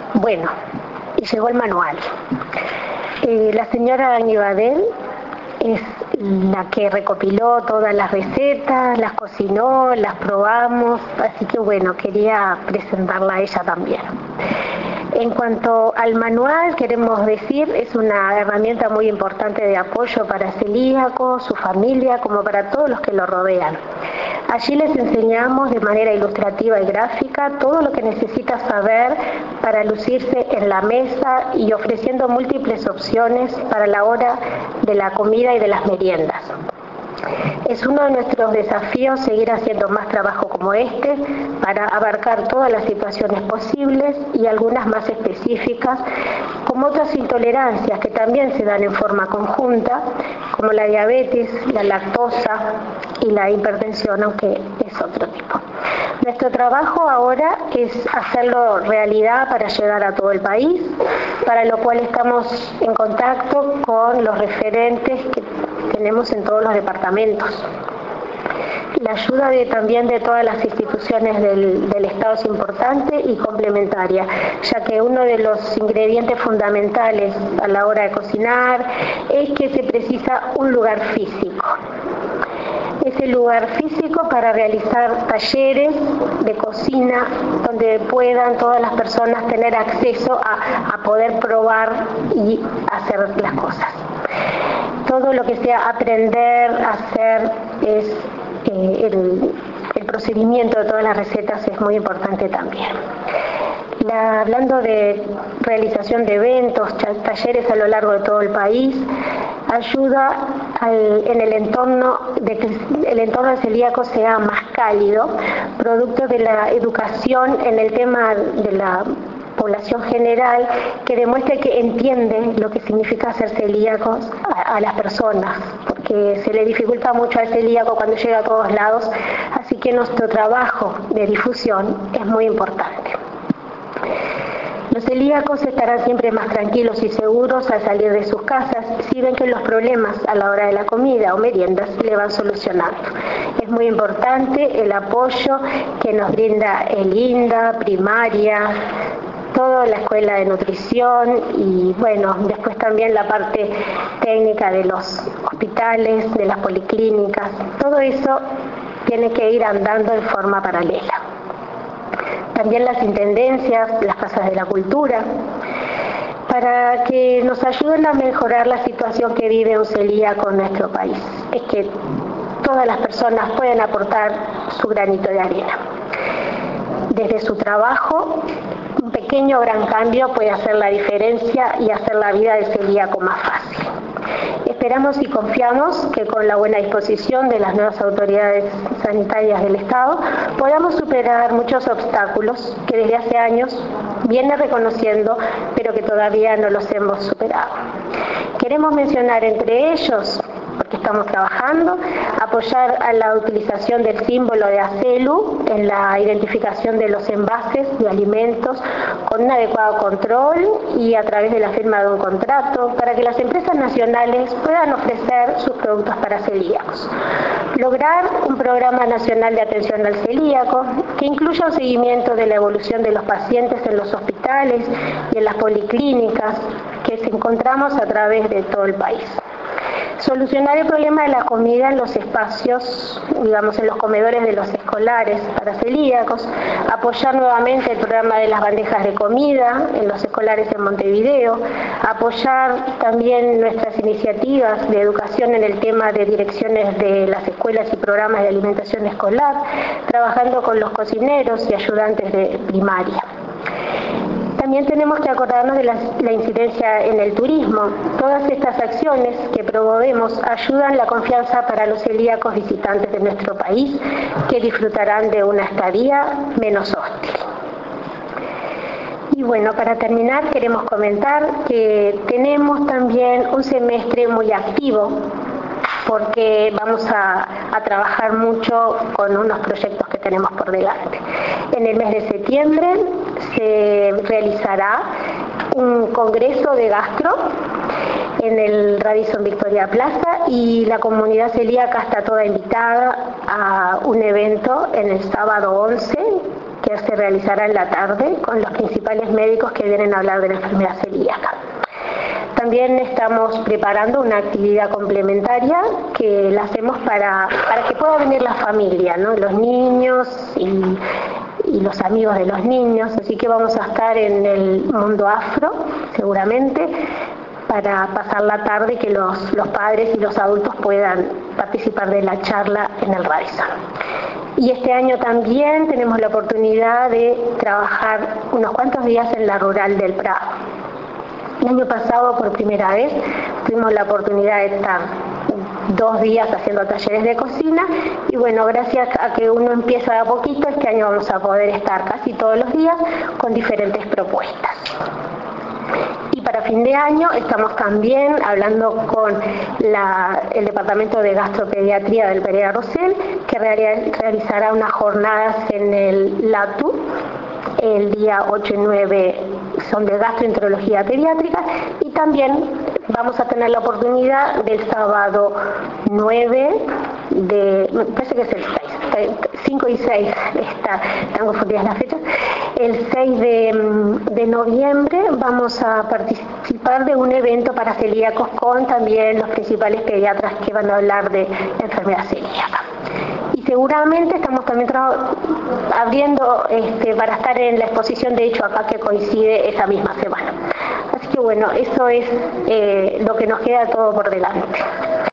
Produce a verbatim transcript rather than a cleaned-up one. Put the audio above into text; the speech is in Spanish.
Bueno, y llegó el manual. Eh, la señora Aníbal es la que recopiló todas las recetas, las cocinó, las probamos, así que bueno, quería presentarla a ella también. En cuanto al manual, queremos decir, es una herramienta muy importante de apoyo para celíacos, su familia, como para todos los que lo rodean. Allí les enseñamos de manera ilustrativa y gráfica todo lo que necesita saber para lucirse en la mesa y ofreciendo múltiples opciones para la hora de la comida y de las meriendas. Es uno de nuestros desafíos seguir haciendo más trabajo como este para abarcar todas las situaciones posibles y algunas más específicas, como otras intolerancias que también se dan en forma conjunta, como la diabetes, la lactosa y la hipertensión, aunque es otro tipo. Nuestro trabajo ahora es hacerlo realidad para llegar a todo el país, para lo cual estamos en contacto con los referentes que tenemos en todos los departamentos. La ayuda de, también de todas las instituciones del, del Estado es importante y complementaria, ya que uno de los ingredientes fundamentales a la hora de cocinar es que se precisa un lugar físico. Ese lugar físico para realizar talleres de cocina donde puedan todas las personas tener acceso a, a poder probar y hacer las cosas. Todo lo que sea aprender, hacer, es eh, el, el procedimiento de todas las recetas es muy importante también. La, hablando de realización de eventos, talleres a lo largo de todo el país, ayuda al, en el entorno de que el entorno del celíaco sea más cálido, producto de la educación en el tema de la población general, que demuestre que entiende lo que significa ser celíacos a, a las personas, porque se le dificulta mucho al celíaco cuando llega a todos lados, así que nuestro trabajo de difusión es muy importante. Los celíacos estarán siempre más tranquilos y seguros al salir de sus casas si ven que los problemas a la hora de la comida o meriendas le van solucionando. Es muy importante el apoyo que nos brinda el INDA, primaria, toda la escuela de nutrición y bueno, después también la parte técnica de los hospitales, de las policlínicas. Todo eso tiene que ir andando de forma paralela. También las intendencias, las casas de la cultura, para que nos ayuden a mejorar la situación que vive un celíaco en nuestro país. Es que todas las personas pueden aportar su granito de arena. Desde su trabajo, un pequeño o gran cambio puede hacer la diferencia y hacer la vida del celíaco más fácil. Esperamos y confiamos que con la buena disposición de las nuevas autoridades sanitarias del Estado podamos superar muchos obstáculos que desde hace años viene reconociendo, pero que todavía no los hemos superado. Queremos mencionar entre ellos, porque estamos trabajando, apoyar a la utilización del símbolo de ACELU en la identificación de los envases de alimentos con un adecuado control y a través de la firma de un contrato para que las empresas nacionales puedan ofrecer sus productos para celíacos. Lograr un programa nacional de atención al celíaco que incluya un seguimiento de la evolución de los pacientes en los hospitales y en las policlínicas que encontramos a través de todo el país. Solucionar el problema de la comida en los espacios, digamos, en los comedores de los escolares para celíacos, apoyar nuevamente el programa de las bandejas de comida en los escolares en Montevideo, apoyar también nuestras iniciativas de educación en el tema de direcciones de las escuelas y programas de alimentación escolar, trabajando con los cocineros y ayudantes de primaria. También tenemos que acordarnos de la, la incidencia en el turismo. Todas estas acciones que promovemos ayudan la confianza para los celíacos visitantes de nuestro país, que disfrutarán de una estadía menos hostil. Y bueno, para terminar queremos comentar que tenemos también un semestre muy activo, porque vamos a, a trabajar mucho con unos proyectos que tenemos por delante. En el mes de septiembre se realizará un congreso de gastro en el Radisson Victoria Plaza y la comunidad celíaca está toda invitada a un evento en el sábado once, que se realizará en la tarde con los principales médicos que vienen a hablar de la enfermedad celíaca. También estamos preparando una actividad complementaria que la hacemos para, para que pueda venir la familia, ¿no? Los niños y, y los amigos de los niños, así que vamos a estar en el mundo afro, seguramente, para pasar la tarde y que los, los padres y los adultos puedan participar de la charla en el Radisson. Y este año también tenemos la oportunidad de trabajar unos cuantos días en la Rural del Prado. El año pasado, por primera vez, tuvimos la oportunidad de estar dos días haciendo talleres de cocina y bueno, gracias a que uno empieza de a poquito, este año vamos a poder estar casi todos los días con diferentes propuestas. Y para fin de año estamos también hablando con la, el Departamento de Gastropediatría del Pereira Rosell, que realizará unas jornadas en el LATU, el día ocho y nueve son de gastroenterología pediátrica, y también vamos a tener la oportunidad del sábado nueve de, me parece que es el seis, cinco y seis, está, están confundidas las fechas, el seis de, de noviembre vamos a participar de un evento para celíacos con también los principales pediatras que van a hablar de enfermedad celíaca. Y seguramente estamos también abriendo este, para estar en la exposición de hecho acá que coincide esa misma semana. Así que bueno, eso es eh, lo que nos queda todo por delante.